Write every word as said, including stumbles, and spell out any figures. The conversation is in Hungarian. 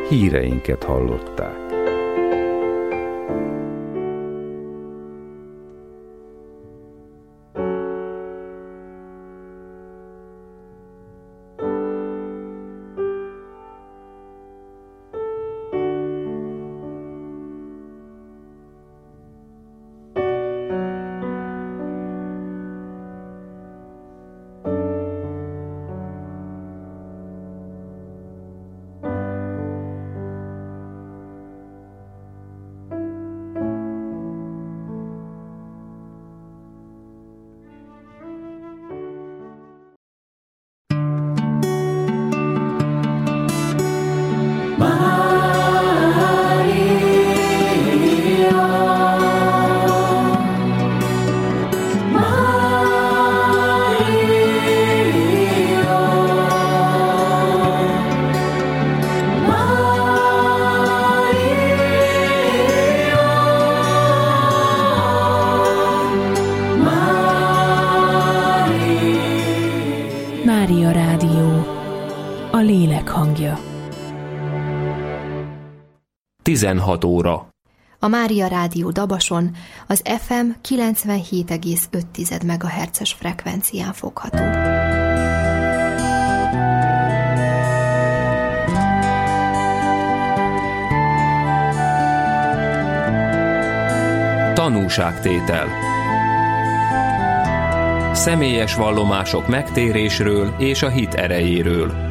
híreinket hallották. Mária Rádió, a lélek hangja. tizenhat óra. A Mária Rádió Dabason az ef em kilencvenhét egész öt megahertzes frekvencián fogható. Tanúságtétel. Személyes vallomások megtérésről és a hit erejéről.